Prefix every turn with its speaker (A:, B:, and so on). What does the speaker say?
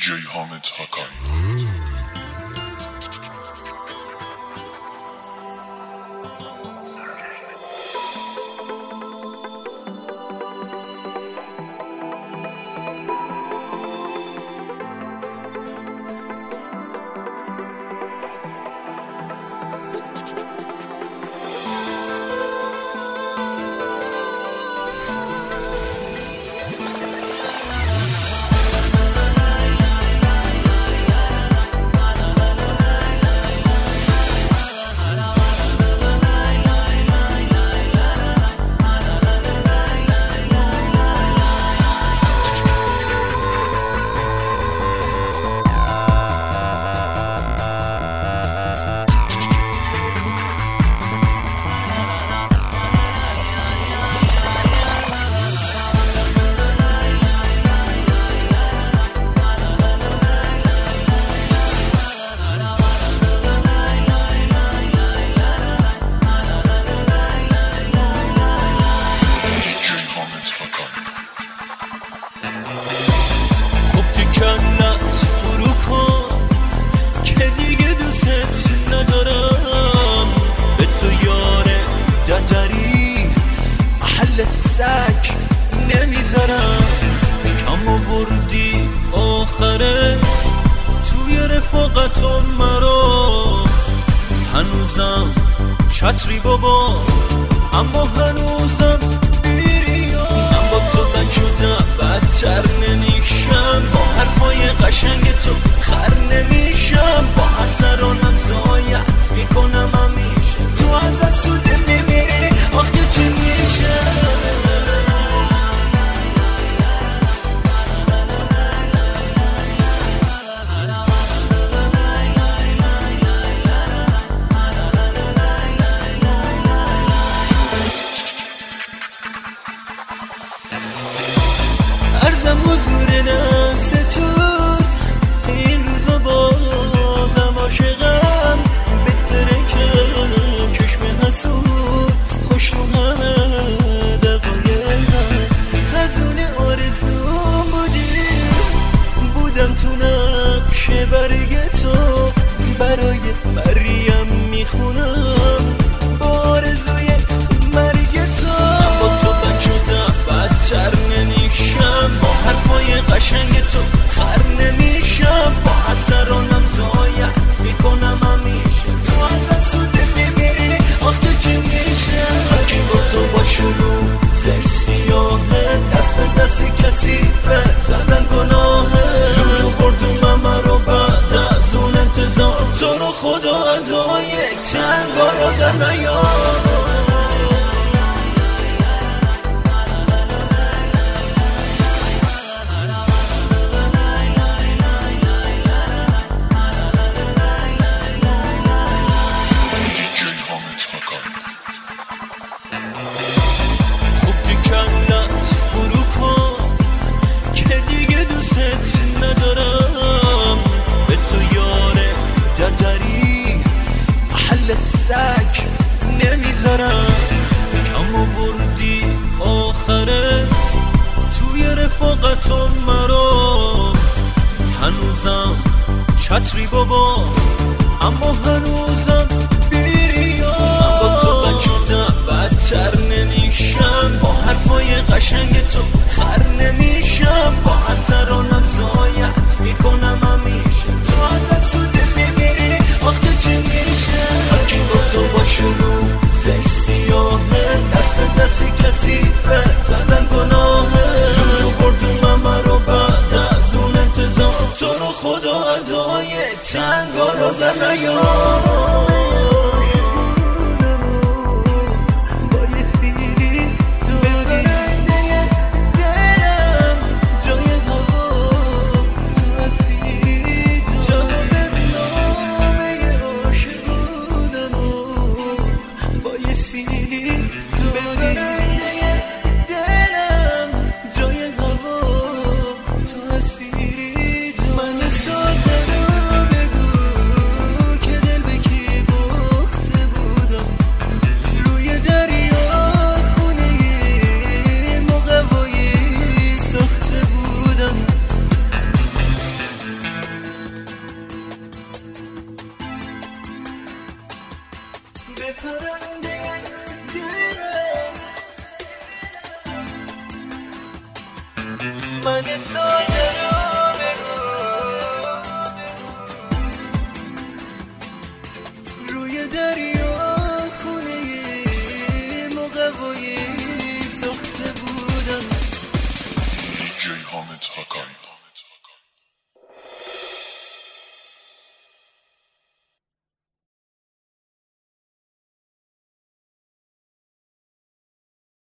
A: حامد حقانی.
B: سگ نمیذارم کم آوردی آخره توی رفاقتم مرا هنوزم شطری بابا اما هنوزم بیری من با تو بد شدم بدتر نمیشم با حرفای قشنگ تو خر نمیشم با هر ترانم زایت میکنم همیشه تو ازت سوده میمیری آخه چی میشه ارزم حضور نستون این روزا بازم عاشقم بهتره که چشم حسود خوش رو همه دقایقم خزون آرزوم بودم تو نقش برگ تو برای مریم میخونم با آرزوی مرگ تو با تو بد شدم بدتر نمیشم با حرفای قشنگ تو خر نمیشم با هر ترانم زایت میکنم همیشه تو ازت سوده میمیری آخ تو چی میشه هرکی با تو باشه رو زش سیاهه دست به دست کسی به زدن گناهه لولو بردومم رو بعد از اون انتظار تو رو خدا ادای یک تنگا رو در نیار سگ نمیذارم کم آوردی آخره توی رفاقتم مرا هنوزم شطری بابا اما هنوزم بیری من با تو بد شدم بدتر نمیشم با حرفای قشنگ تو خر نمیشم با هر ترانم زایت میکنم همیشه تو ازت سوده میمیری آخ تو چی میشه هرکی با تو باشه رو زش سیاهه دست به دست کسی به زدن گناهه لولو بردومم رو بعد از اون انتظار تو رو خدا ادای تنگا رو در نیار مگه ساده رو بگو. روی دریا خونه مقوایی ساخته بودم. DJ حامد حقانی.